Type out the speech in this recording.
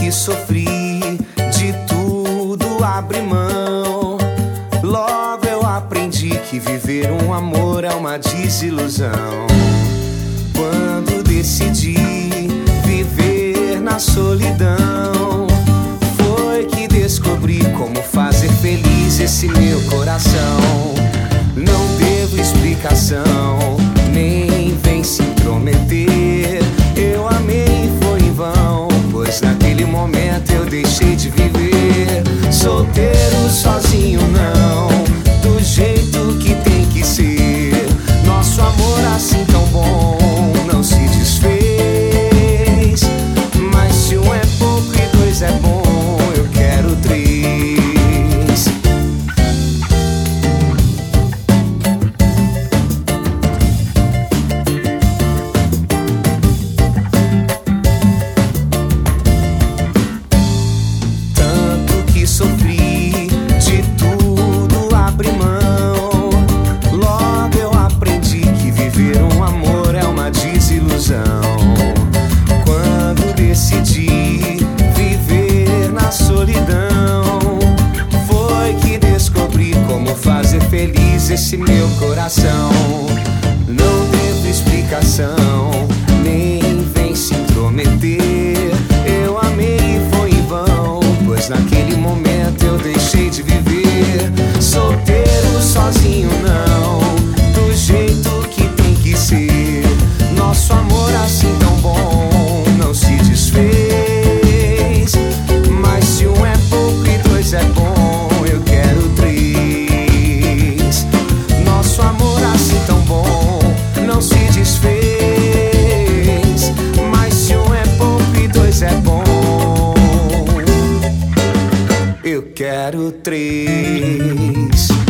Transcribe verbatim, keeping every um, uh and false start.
que sofri, de tudo abri mão. Logo eu aprendi que viver um amor é uma desilusão. Quando decidi viver na solidão, foi que descobri como fazer feliz esse meu coração. Não devo explicação, nem vem se intrometer. Eu amei e foi em vão, pois naquele momento eu deixei de viver. Solteiro, sozinho não, do jeito que tem que ser. Nosso amor assim tão bom não se desfez. Mas se um é pouco e dois é bom, eu quero três. Sofri, de tudo abri mão. Logo eu aprendi que viver um amor é uma desilusão. Quando decidi viver na solidão, foi que descobri como fazer feliz esse meu coração. Não devo explicação, nem vem se intrometer. Eu amei e foi em vão, pois naquele momento eu deixei de viver. Solteiro, sozinho não, do jeito que tem que ser. Nosso amor assim tão bom não se desfez. Mas se um é pouco e dois é bom, eu quero três. Nosso amor assim tão bom não se desfez. Mas se um é pouco e dois é bom, eu quero três.